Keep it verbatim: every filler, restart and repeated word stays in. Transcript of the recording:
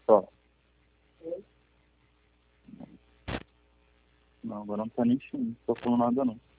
só. Não, agora não tá nem sim, não tô falando nada não.